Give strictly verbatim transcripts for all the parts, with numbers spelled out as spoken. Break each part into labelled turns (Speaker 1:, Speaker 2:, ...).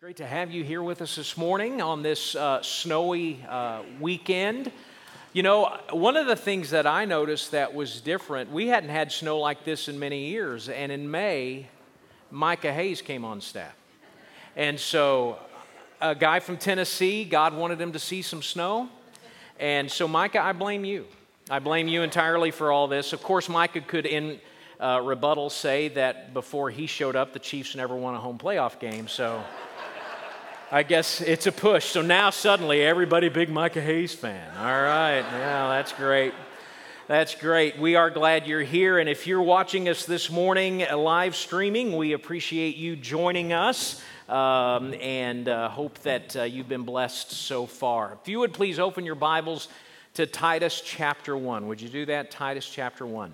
Speaker 1: Great to have you here with us this morning on this uh, snowy uh, weekend. You know, one of the things that I noticed that was different, we hadn't had snow like this in many years, and in May, Micah Hayes came on staff. And so a guy from Tennessee, God wanted him to see some snow, and so Micah, I blame you. I blame you entirely for all this. Of course, Micah could in uh, rebuttal say that before he showed up, the Chiefs never won a home playoff game, so I guess it's a push. So now suddenly everybody big Micah Hayes fan. All right. Yeah, that's great. That's great. We are glad you're here. And if you're watching us this morning uh, live streaming, we appreciate you joining us um, and uh, hope that uh, you've been blessed so far. If you would please open your Bibles to Titus chapter one. Would you do that? Titus chapter one.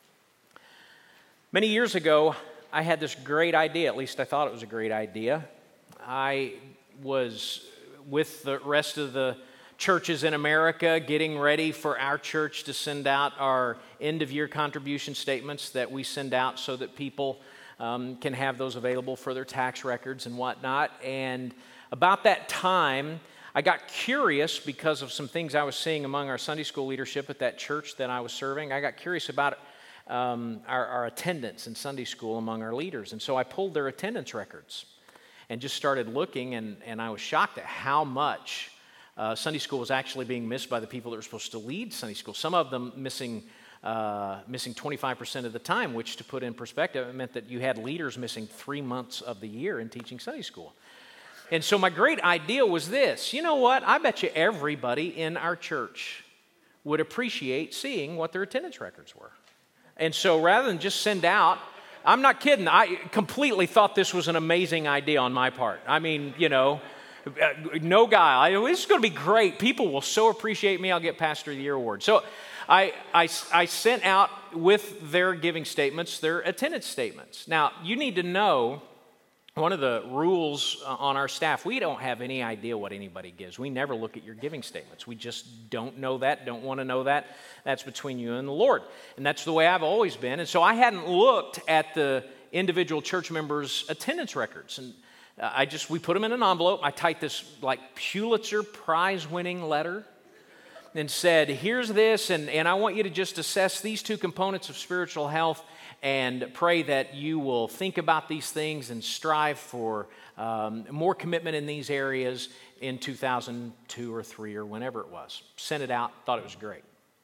Speaker 1: Many years ago, I had this great idea. At least I thought it was a great idea. I was with the rest of the churches in America getting ready for our church to send out our end-of-year contribution statements that we send out so that people um, can have those available for their tax records and whatnot. And about that time, I got curious because of some things I was seeing among our Sunday school leadership at that church that I was serving. I got curious about um, our, our attendance in Sunday school among our leaders. And so I pulled their attendance records and just started looking, and, and I was shocked at how much uh, Sunday school was actually being missed by the people that were supposed to lead Sunday school. Some of them missing uh, missing twenty-five percent of the time, which, to put in perspective, it meant that you had leaders missing three months of the year in teaching Sunday school. And so my great idea was this. You know what? I bet you everybody in our church would appreciate seeing what their attendance records were. And so rather than just send out, I'm not kidding. I completely thought this was an amazing idea on my part. I mean, you know, no guile. I, this is going to be great. People will so appreciate me. I'll get Pastor of the Year award. So I, I, I sent out with their giving statements, their attendance statements. Now, you need to know one of the rules on our staff, we don't have any idea what anybody gives. We never look at your giving statements. We just don't know that, don't want to know that. That's between you and the Lord. And that's the way I've always been. And so I hadn't looked at the individual church members' attendance records. And I just, we put them in an envelope. I typed this like Pulitzer Prize-winning letter and said, here's this, and, and I want you to just assess these two components of spiritual health and pray that you will think about these things and strive for um, more commitment in these areas in two thousand two or three or whenever it was. Sent it out, thought it was great.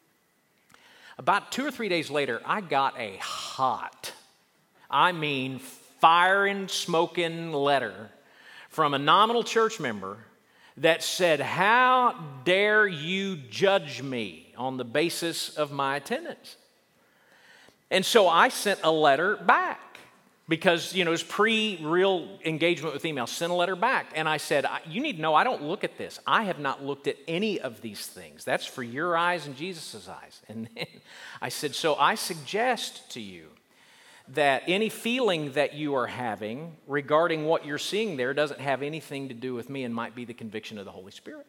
Speaker 1: About two or three days later, I got a hot, I mean fire and smoking letter from a nominal church member that said, how dare you judge me on the basis of my attendance? And so I sent a letter back because, you know, it was pre-real engagement with email. Sent a letter back. And I said, you need to know I don't look at this. I have not looked at any of these things. That's for your eyes and Jesus' eyes. And then I said, so I suggest to you that any feeling that you are having regarding what you're seeing there doesn't have anything to do with me and might be the conviction of the Holy Spirit.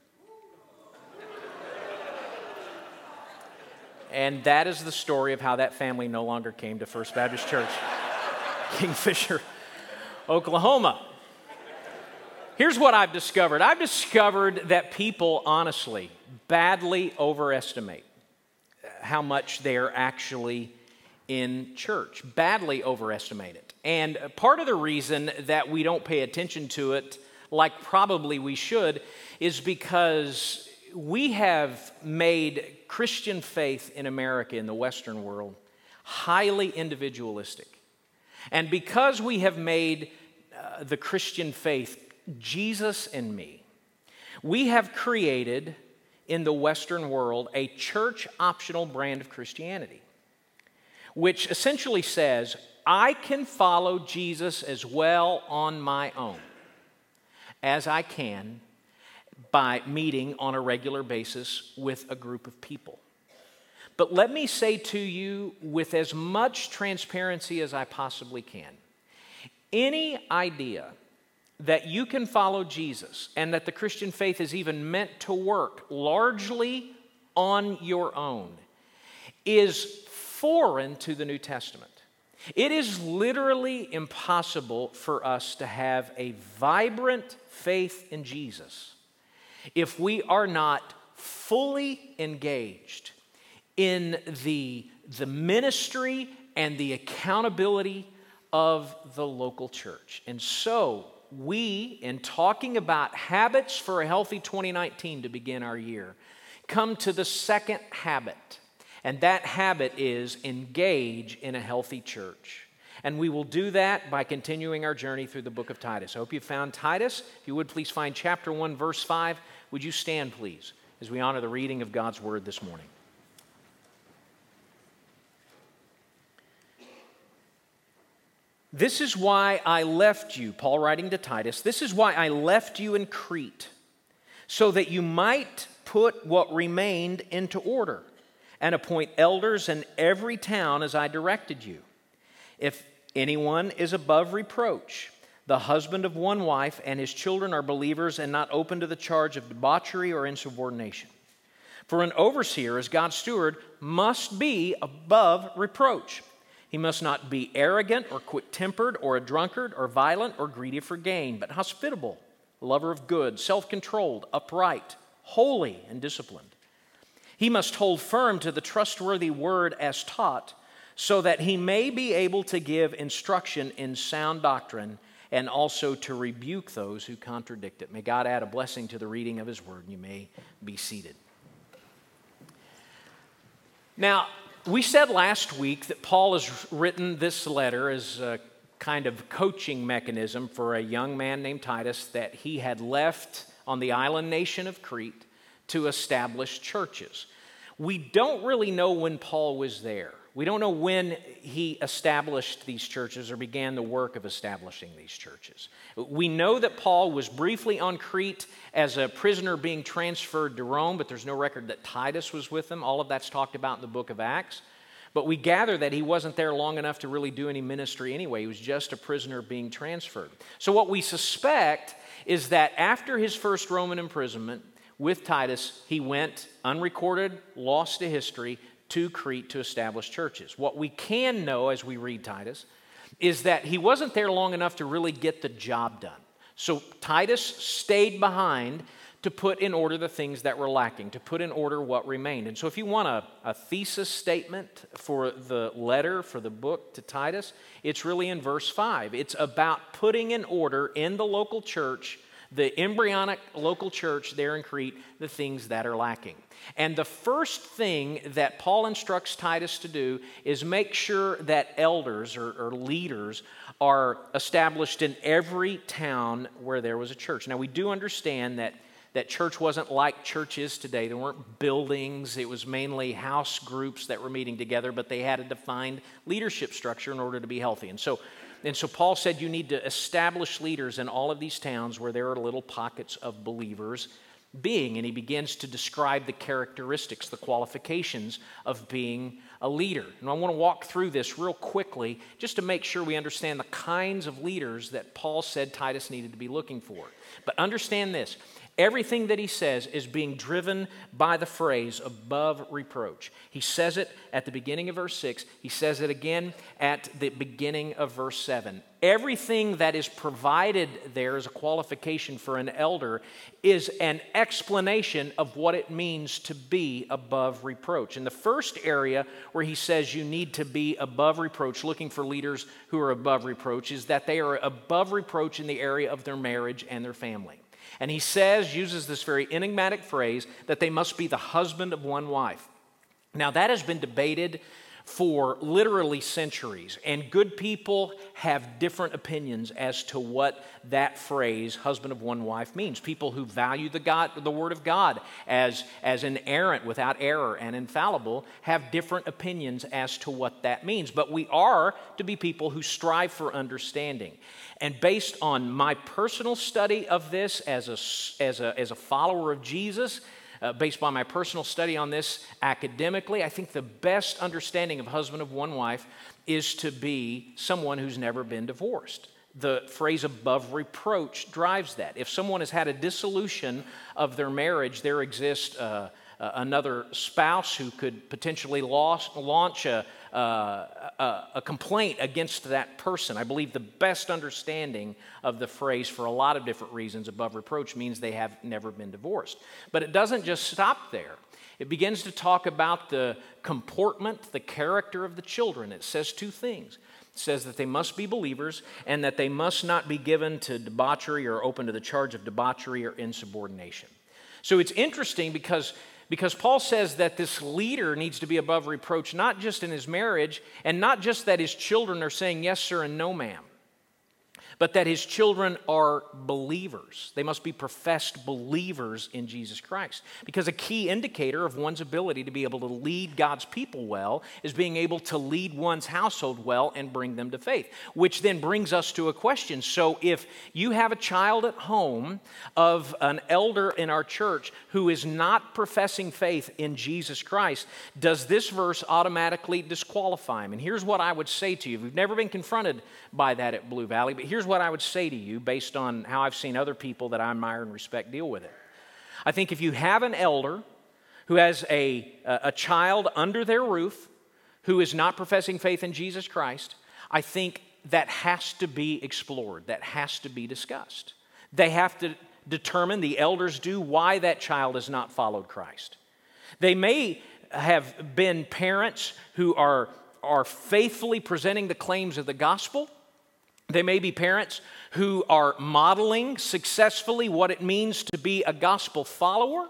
Speaker 1: And that is the story of how that family no longer came to First Baptist Church, Kingfisher, Oklahoma. Here's what I've discovered. I've discovered that people, honestly, badly overestimate how much they are actually in church. Badly overestimate it. And part of the reason that we don't pay attention to it, like probably we should, is because we have made Christian faith in America, in the Western world, highly individualistic. And because we have made uh, the Christian faith Jesus and me, we have created in the Western world a church-optional brand of Christianity, which essentially says, I can follow Jesus as well on my own as I can by meeting on a regular basis with a group of people. But let me say to you with as much transparency as I possibly can, any idea that you can follow Jesus and that the Christian faith is even meant to work largely on your own is foreign to the New Testament. It is literally impossible for us to have a vibrant faith in Jesus if we are not fully engaged in the, the ministry and the accountability of the local church. And so we, in talking about habits for a healthy twenty nineteen to begin our year, come to the second habit. And that habit is engage in a healthy church. And we will do that by continuing our journey through the book of Titus. I hope you found Titus. If you would please find chapter one, verse five. Would you stand, please, as we honor the reading of God's word this morning. This is why I left you, Paul writing to Titus, this is why I left you in Crete, so that you might put what remained into order and appoint elders in every town as I directed you. If anyone is above reproach, the husband of one wife, and his children are believers and not open to the charge of debauchery or insubordination. For an overseer, as God's steward, must be above reproach. He must not be arrogant or quick-tempered or a drunkard or violent or greedy for gain, but hospitable, lover of good, self-controlled, upright, holy, and disciplined. He must hold firm to the trustworthy word as taught, so that he may be able to give instruction in sound doctrine and also to rebuke those who contradict it. May God add a blessing to the reading of his word. You may be seated. Now, we said last week that Paul has written this letter as a kind of coaching mechanism for a young man named Titus that he had left on the island nation of Crete to establish churches. We don't really know when Paul was there. We don't know when he established these churches or began the work of establishing these churches. We know that Paul was briefly on Crete as a prisoner being transferred to Rome, but there's no record that Titus was with him. All of that's talked about in the book of Acts. But we gather that he wasn't there long enough to really do any ministry anyway. He was just a prisoner being transferred. So what we suspect is that after his first Roman imprisonment with Titus, he went unrecorded, lost to history, to Crete to establish churches. What we can know as we read Titus is that he wasn't there long enough to really get the job done. So Titus stayed behind to put in order the things that were lacking, to put in order what remained. And so if you want a, a thesis statement for the letter, for the book to Titus, it's really in verse five. It's about putting in order in the local church, the embryonic local church there in Crete, the things that are lacking. And the first thing that Paul instructs Titus to do is make sure that elders or, or leaders are established in every town where there was a church. Now, we do understand that that church wasn't like church is today. There weren't buildings. It was mainly house groups that were meeting together, but they had a defined leadership structure in order to be healthy. And so And so Paul said you need to establish leaders in all of these towns where there are little pockets of believers being. And he begins to describe the characteristics, the qualifications of being a leader. And I want to walk through this real quickly just to make sure we understand the kinds of leaders that Paul said Titus needed to be looking for. But understand this. Everything that he says is being driven by the phrase above reproach. He says it at the beginning of verse six. He says it again at the beginning of verse seven. Everything that is provided there as a qualification for an elder is an explanation of what it means to be above reproach. In the first area where he says you need to be above reproach, looking for leaders who are above reproach, is that they are above reproach in the area of their marriage and their family. And he says, uses this very enigmatic phrase, that they must be the husband of one wife. Now, that has been debated for literally centuries, and good people have different opinions as to what that phrase, husband of one wife, means. People who value the God, the Word of God as, as inerrant, without error, and infallible, have different opinions as to what that means. But we are to be people who strive for understanding. And based on my personal study of this as a, as a, as a follower of Jesus, Uh, based on my personal study on this academically, I think the best understanding of husband of one wife is to be someone who's never been divorced. The phrase above reproach drives that. If someone has had a dissolution of their marriage, there exists uh, uh, another spouse who could potentially lost, launch a, uh, a, a complaint against that person. I believe the best understanding of the phrase for a lot of different reasons, above reproach, means they have never been divorced. But it doesn't just stop there. It begins to talk about the comportment, the character of the children. It says two things. It says that they must be believers and that they must not be given to debauchery or open to the charge of debauchery or insubordination. So it's interesting because, because Paul says that this leader needs to be above reproach, not just in his marriage and not just that his children are saying yes, sir, and no, ma'am, but that his children are believers. They must be professed believers in Jesus Christ. Because a key indicator of one's ability to be able to lead God's people well is being able to lead one's household well and bring them to faith. Which then brings us to a question. So if you have a child at home of an elder in our church who is not professing faith in Jesus Christ, does this verse automatically disqualify him? And here's what I would say to you. We've never been confronted by that at Blue Valley, but here's what I would say to you based on how I've seen other people that I admire and respect deal with it. I think if you have an elder who has a, a child under their roof who is not professing faith in Jesus Christ, I think that has to be explored. That has to be discussed. They have to determine, the elders do, why that child has not followed Christ. They may have been parents who are, are faithfully presenting the claims of the gospel. They may be parents who are modeling successfully what it means to be a gospel follower.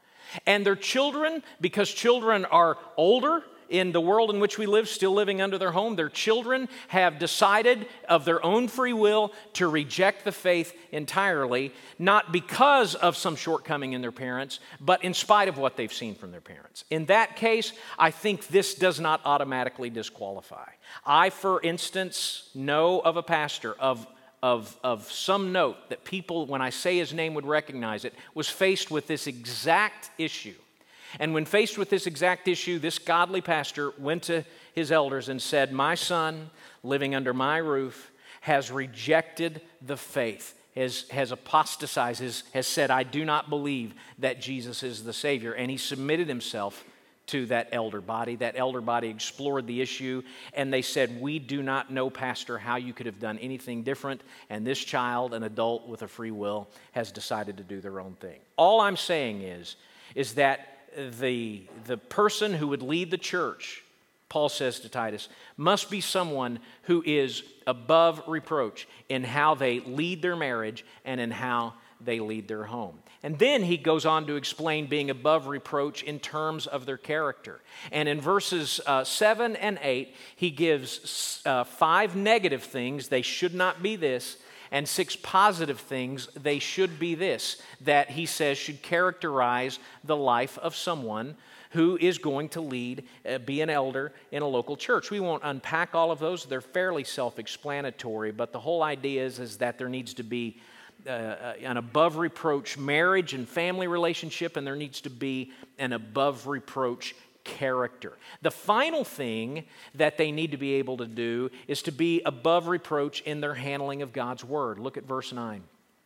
Speaker 1: And their children, because children are older in the world in which we live, still living under their home, their children have decided of their own free will to reject the faith entirely, not because of some shortcoming in their parents, but in spite of what they've seen from their parents. In that case, I think this does not automatically disqualify. I, for instance, know of a pastor of, of, of some note that people, when I say his name, would recognize it, was faced with this exact issue. And when faced with this exact issue, this godly pastor went to his elders and said, "My son, living under my roof, has rejected the faith, has, has apostatized, has, has said, I do not believe that Jesus is the Savior." And he submitted himself to that elder body. That elder body explored the issue, and they said, "We do not know, Pastor, how you could have done anything different, and this child, an adult with a free will, has decided to do their own thing." All I'm saying is, is that the, the person who would lead the church, Paul says to Titus, must be someone who is above reproach in how they lead their marriage and in how they lead their home. And then he goes on to explain being above reproach in terms of their character. And in verses uh, seven and eight, he gives uh, five negative things, they should not be this, and six positive things, they should be this, that he says should characterize the life of someone who is going to lead, uh, be an elder in a local church. We won't unpack all of those. They're fairly self-explanatory, but the whole idea is, is that there needs to be uh, an above-reproach marriage and family relationship, and there needs to be an above-reproach character. The final thing that they need to be able to do is to be above reproach in their handling of God's word. Look at verse nine.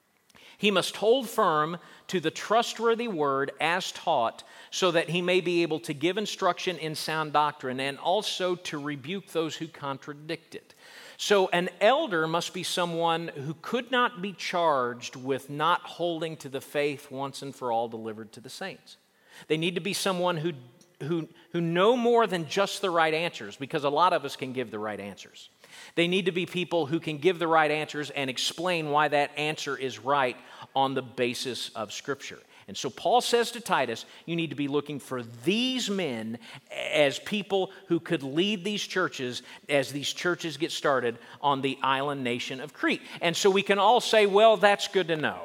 Speaker 1: He must hold firm to the trustworthy word as taught, so that he may be able to give instruction in sound doctrine and also to rebuke those who contradict it. So an elder must be someone who could not be charged with not holding to the faith once and for all delivered to the saints. They need to be someone who Who, who know more than just the right answers, because a lot of us can give the right answers. They need to be people who can give the right answers and explain why that answer is right on the basis of Scripture. And so Paul says to Titus, you need to be looking for these men as people who could lead these churches as these churches get started on the island nation of Crete. And so we can all say, well, that's good to know.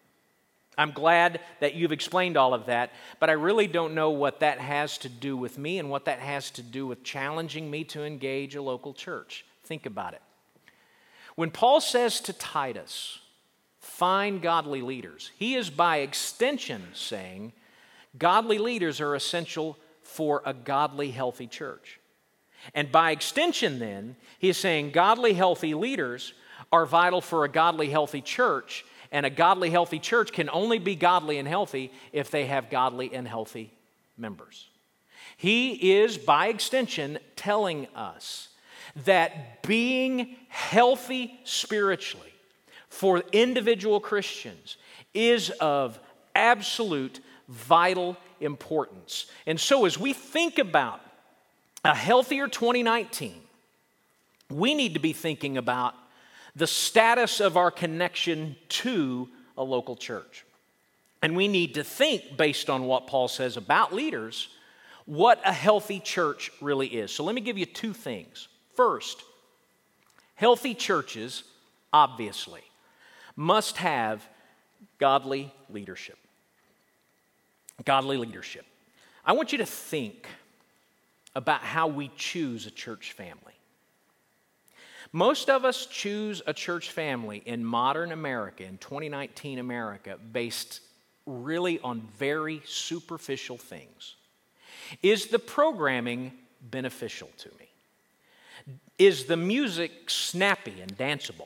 Speaker 1: I'm glad that you've explained all of that, but I really don't know what that has to do with me and what that has to do with challenging me to engage a local church. Think about it. When Paul says to Titus, find godly leaders, he is by extension saying godly leaders are essential for a godly, healthy church. And by extension then, he is saying godly, healthy leaders are vital for a godly, healthy church. And a godly, healthy church can only be godly and healthy if they have godly and healthy members. He is, by extension, telling us that being healthy spiritually for individual Christians is of absolute vital importance. And so as we think about a healthier twenty nineteen, we need to be thinking about the status of our connection to a local church. And we need to think, based on what Paul says about leaders, what a healthy church really is. So let me give you two things. First, healthy churches, obviously, must have godly leadership. Godly leadership. I want you to think about how we choose a church family. Most of us choose a church family in modern America, in twenty nineteen America, based really on very superficial things. Is the programming beneficial to me? Is the music snappy and danceable?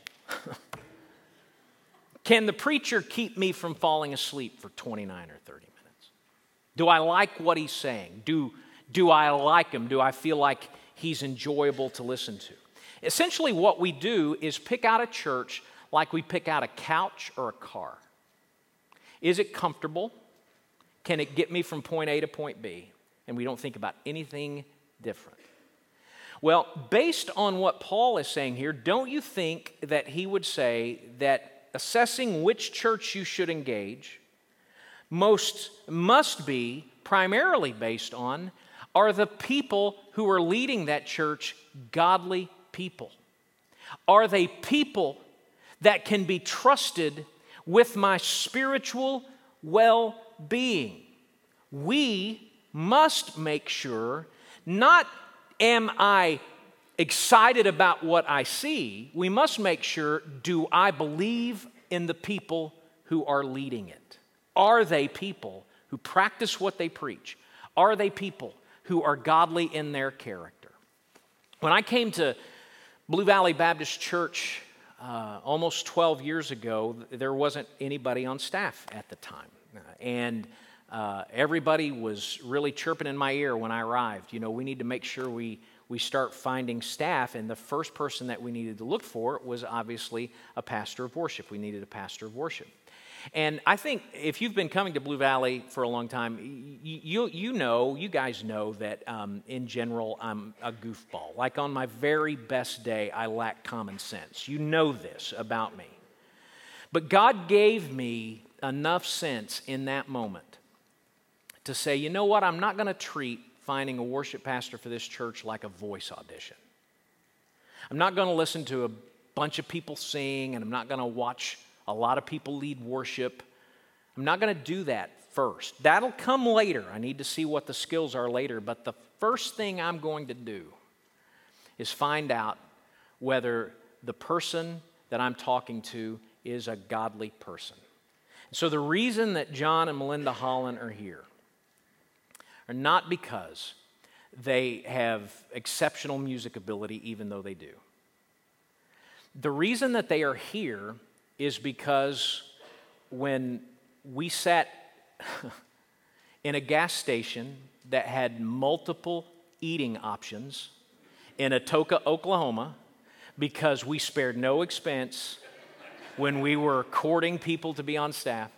Speaker 1: Can the preacher keep me from falling asleep for twenty-nine or thirty minutes? Do I like what he's saying? Do, do I like him? Do I feel like he's enjoyable to listen to? Essentially, what we do is pick out a church like we pick out a couch or a car. Is it comfortable? Can it get me from point A to point B? And we don't think about anything different. Well, based on what Paul is saying here, don't you think that he would say that assessing which church you should engage most must be primarily based on, are the people who are leading that church godly people? Are they people that can be trusted with my spiritual well-being? We must make sure, not am I excited about what I see, we must make sure, do I believe in the people who are leading it? Are they people who practice what they preach? Are they people who are godly in their character? When I came to Blue Valley Baptist Church uh, almost twelve years ago, there wasn't anybody on staff at the time. Uh, and uh, everybody was really chirping in my ear when I arrived. You know, we need to make sure we, we start finding staff. And the first person that we needed to look for was obviously a pastor of worship. We needed a pastor of worship. And I think if you've been coming to Blue Valley for a long time, you you, you know, you guys know that um, in general I'm a goofball. Like on my very best day, I lack common sense. You know this about me. But God gave me enough sense in that moment to say, you know what, I'm not going to treat finding a worship pastor for this church like a voice audition. I'm not going to listen to a bunch of people sing, and I'm not going to watch a lot of people lead worship. I'm not going to do that first. That'll come later. I need to see what the skills are later. But the first thing I'm going to do is find out whether the person that I'm talking to is a godly person. So the reason that John and Melinda Holland are here are not because they have exceptional music ability, even though they do. The reason that they are here is because when we sat in a gas station that had multiple eating options in Atoka, Oklahoma, because we spared no expense when we were courting people to be on staff.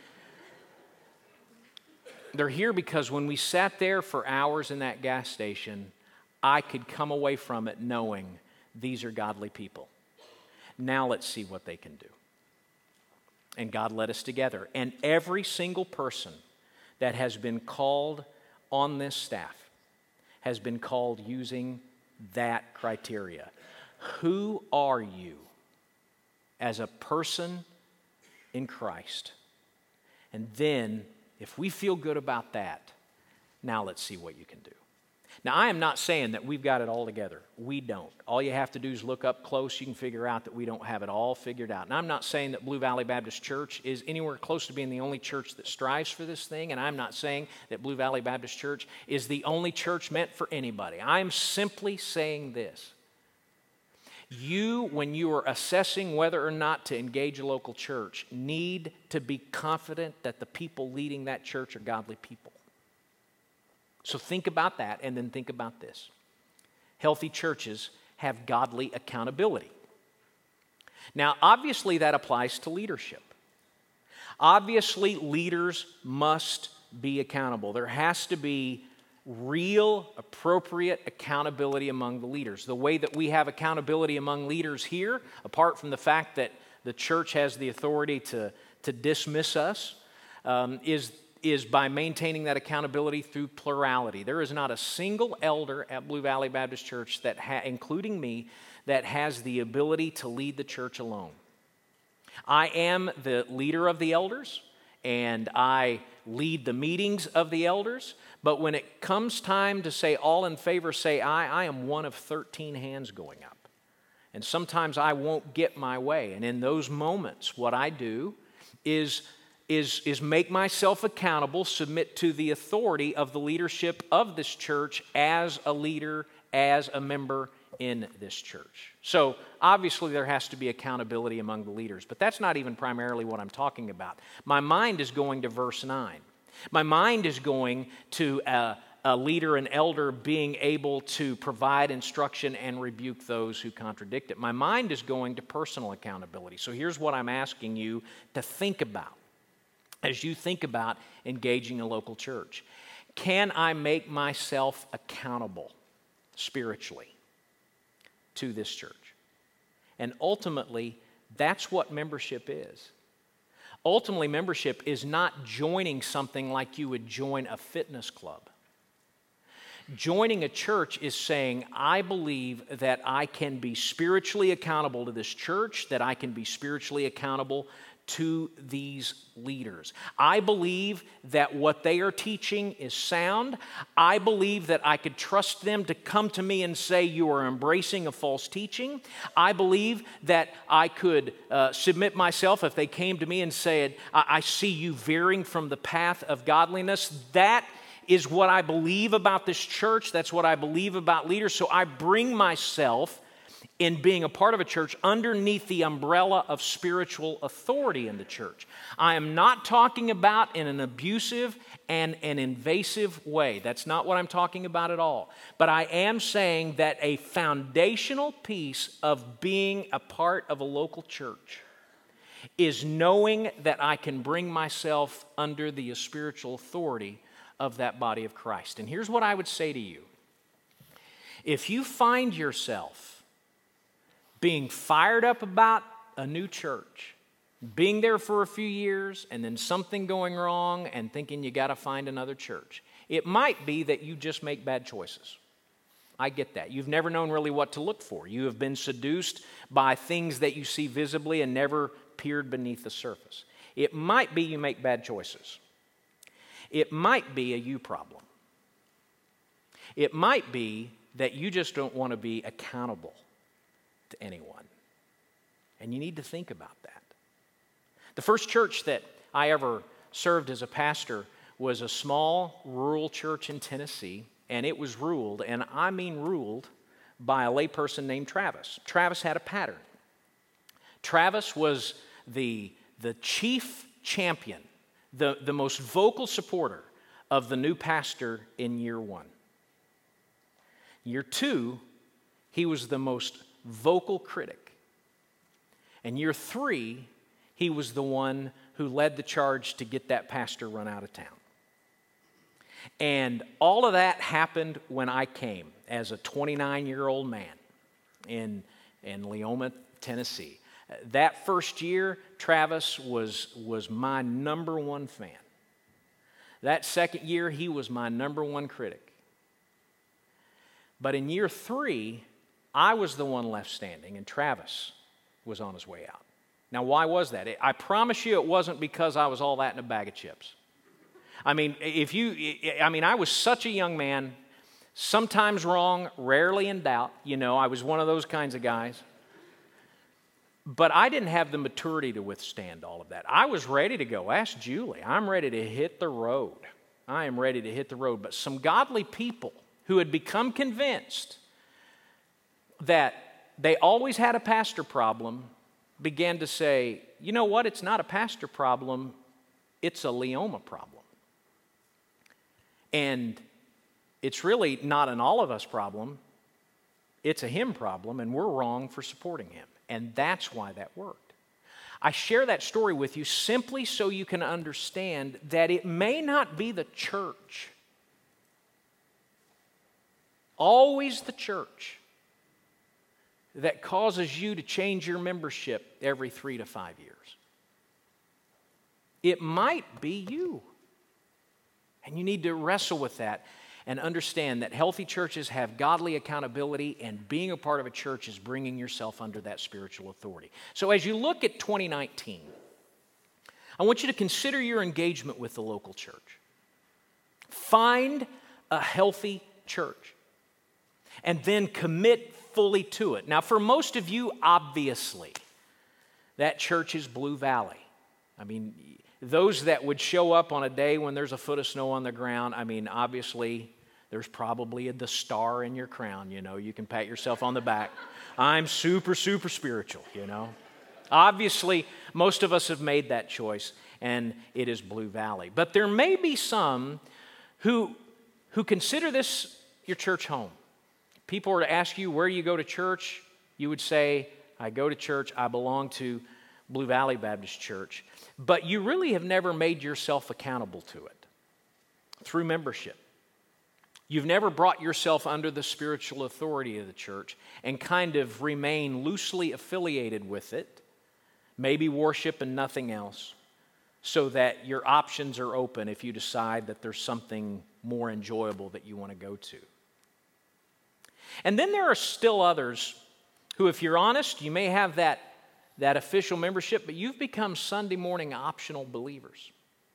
Speaker 1: They're here because when we sat there for hours in that gas station, I could come away from it knowing these are godly people. Now let's see what they can do. And God led us together. And every single person that has been called on this staff has been called using that criteria. Who are you as a person in Christ? And then, if we feel good about that, now let's see what you can do. Now, I am not saying that we've got it all together. We don't. All you have to do is look up close. You can figure out that we don't have it all figured out. And I'm not saying that Blue Valley Baptist Church is anywhere close to being the only church that strives for this thing. And I'm not saying that Blue Valley Baptist Church is the only church meant for anybody. I'm simply saying this. You, when you are assessing whether or not to engage a local church, need to be confident that the people leading that church are godly people. So think about that, and then think about this. Healthy churches have godly accountability. Now, obviously, that applies to leadership. Obviously, leaders must be accountable. There has to be real, appropriate accountability among the leaders. The way that we have accountability among leaders here, apart from the fact that the church has the authority to, to dismiss us, um, is, is by maintaining that accountability through plurality. There is not a single elder at Blue Valley Baptist Church, that ha- including me, that has the ability to lead the church alone. I am the leader of the elders, and I lead the meetings of the elders, but when it comes time to say all in favor, say aye, I am one of thirteen hands going up. And sometimes I won't get my way, and in those moments, what I do is, is, is make myself accountable, submit to the authority of the leadership of this church as a leader, as a member in this church. So obviously there has to be accountability among the leaders, but that's not even primarily what I'm talking about. My mind is going to verse nine. My mind is going to a, a leader, an elder, being able to provide instruction and rebuke those who contradict it. My mind is going to personal accountability. So here's what I'm asking you to think about as you think about engaging a local church. Can I make myself accountable spiritually to this church? And ultimately, that's what membership is. Ultimately, membership is not joining something like you would join a fitness club. Joining a church is saying, I believe that I can be spiritually accountable to this church, that I can be spiritually accountable to these leaders. I believe that what they are teaching is sound. I believe that I could trust them to come to me and say, you are embracing a false teaching. I believe that I could uh, submit myself if they came to me and said, I-, I see you veering from the path of godliness. That is what I believe about this church. That's what I believe about leaders. So I bring myself in being a part of a church underneath the umbrella of spiritual authority in the church. I am not talking about in an abusive and an invasive way. That's not what I'm talking about at all. But I am saying that a foundational piece of being a part of a local church is knowing that I can bring myself under the spiritual authority of that body of Christ. And here's what I would say to you. If you find yourself being fired up about a new church, being there for a few years, and then something going wrong and thinking you got to find another church, it might be that you just make bad choices. I get that. You've never known really what to look for. You have been seduced by things that you see visibly and never peered beneath the surface. It might be you make bad choices. It might be a you problem. It might be that you just don't want to be accountable to anyone. And you need to think about that. The first church that I ever served as a pastor was a small rural church in Tennessee, and it was ruled, and I mean ruled, by a layperson named Travis. Travis had a pattern. Travis was the, the chief champion, the, the most vocal supporter of the new pastor in year one. Year two, he was the most vocal critic. And year three, he was the one who led the charge to get that pastor run out of town. And all of that happened when I came as a twenty-nine-year-old man in, in Leoma, Tennessee. That first year, Travis was, was my number one fan. That second year, he was my number one critic. But in year three, I was the one left standing, and Travis was on his way out. Now, why was that? I promise you it wasn't because I was all that in a bag of chips. I mean, if you, I mean, I was such a young man, sometimes wrong, rarely in doubt. You know, I was one of those kinds of guys. But I didn't have the maturity to withstand all of that. I was ready to go. Ask Julie. I'm ready to hit the road. I am ready to hit the road. But some godly people who had become convinced that they always had a pastor problem began to say, you know what, it's not a pastor problem, it's a Leoma problem. And It's really not an all of us problem. It's a him problem, and we're wrong for supporting him. And that's why that worked. I share that story with you simply so you can understand that it may not be the church, always the church, that causes you to change your membership every three to five years. It might be you. And you need to wrestle with that and understand that healthy churches have godly accountability, and being a part of a church is bringing yourself under that spiritual authority. So as you look at twenty nineteen, I want you to consider your engagement with the local church. Find a healthy church and then commit fully to it. Now, for most of you, obviously, that church is Blue Valley. I mean, those that would show up on a day when there's a foot of snow on the ground, I mean, obviously, there's probably the star in your crown, you know. You can pat yourself on the back. I'm super, super spiritual, you know. Obviously, most of us have made that choice, and it is Blue Valley. But there may be some who, who consider this your church home. People were to ask you where you go to church, you would say, I go to church, I belong to Blue Valley Baptist Church. But you really have never made yourself accountable to it through membership. You've never brought yourself under the spiritual authority of the church and kind of remain loosely affiliated with it, maybe worship and nothing else, so that your options are open if you decide that there's something more enjoyable that you want to go to. And then there are still others who, if you're honest, you may have that, that official membership, but you've become Sunday morning optional believers.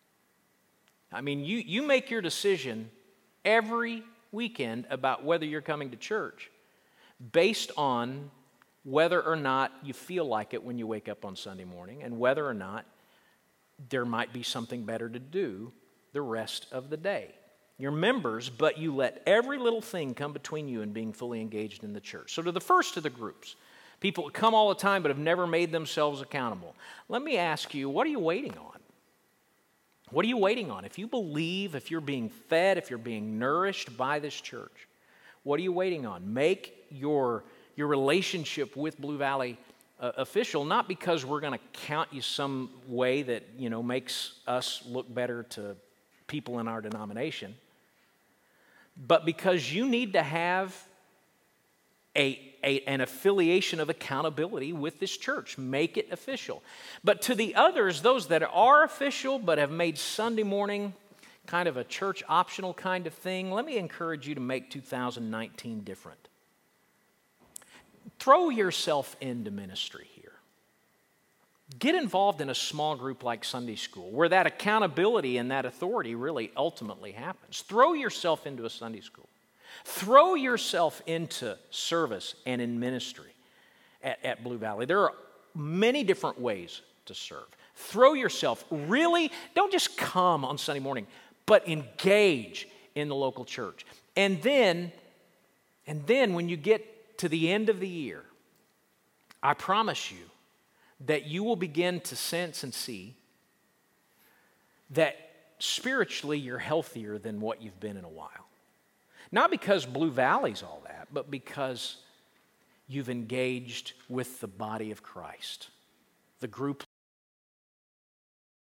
Speaker 1: I mean, you, you make your decision every weekend about whether you're coming to church based on whether or not you feel like it when you wake up on Sunday morning, and whether or not there might be something better to do the rest of the day. You're members, but you let every little thing come between you and being fully engaged in the church. So to the first of the groups, people that come all the time but have never made themselves accountable, let me ask you, what are you waiting on? What are you waiting on? If you believe, if you're being fed, if you're being nourished by this church, what are you waiting on? Make your, your relationship with Blue Valley uh, official, not because we're going to count you some way that, you know, makes us look better to people in our denomination, but because you need to have a, a, an affiliation of accountability with this church. Make it official. But to the others, those that are official but have made Sunday morning kind of a church optional kind of thing, let me encourage you to make two thousand nineteen different. Throw yourself into ministry here. Get involved in a small group like Sunday school, where that accountability and that authority really ultimately happens. Throw yourself into a Sunday school. Throw yourself into service and in ministry at, at Blue Valley. There are many different ways to serve. Throw yourself, really, don't just come on Sunday morning, but engage in the local church. And then, and then when you get to the end of the year, I promise you that you will begin to sense and see that spiritually you're healthier than what you've been in a while. Not because Blue Valley's all that, but because you've engaged with the body of Christ, the group